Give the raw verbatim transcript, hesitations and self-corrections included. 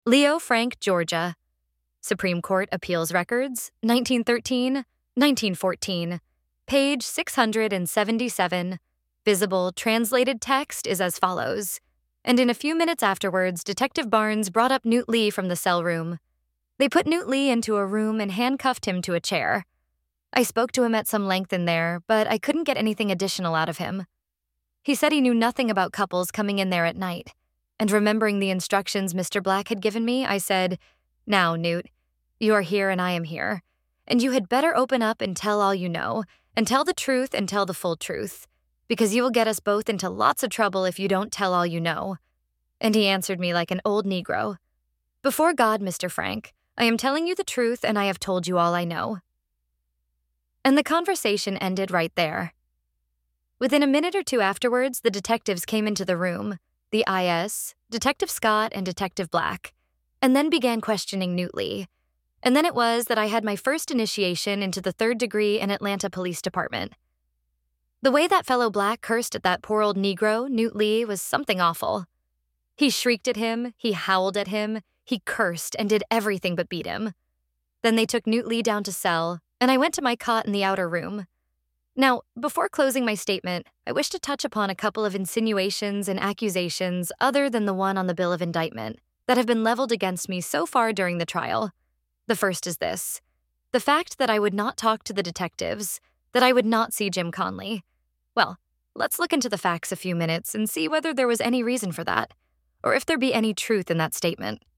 Leo Frank, Georgia. Supreme Court Appeals Records, nineteen thirteen, nineteen fourteen. Page six hundred seventy-seven. Visible translated text is as follows. And in a few minutes afterwards, Detective Barnes brought up Newt Lee from the cell room. They put Newt Lee into a room and handcuffed him to a chair. I spoke to him at some length in there, but I couldn't get anything additional out of him. He said he knew nothing about couples coming in there at night. And remembering the instructions Mister Black had given me, I said, "Now, Newt, you are here and I am here. And you had better open up and tell all you know, and tell the truth and tell the full truth, because you will get us both into lots of trouble if you don't tell all you know." And he answered me like an old Negro. "Before God, Mister Frank, I am telling you the truth and I have told you all I know." And the conversation ended right there. Within a minute or two afterwards, the detectives came into the room, the I S, Detective Scott, and Detective Black, and then began questioning Newt Lee. And then it was that I had my first initiation into the third degree in Atlanta Police Department. The way that fellow Black cursed at that poor old Negro, Newt Lee, was something awful. He shrieked at him, he howled at him, he cursed and did everything but beat him. Then they took Newt Lee down to cell, and I went to my cot in the outer room. Now, before closing my statement, I wish to touch upon a couple of insinuations and accusations other than the one on the bill of indictment that have been leveled against me so far during the trial. The first is this: the fact that I would not talk to the detectives, that I would not see Jim Conley. Well, let's look into the facts a few minutes and see whether there was any reason for that, or if there be any truth in that statement.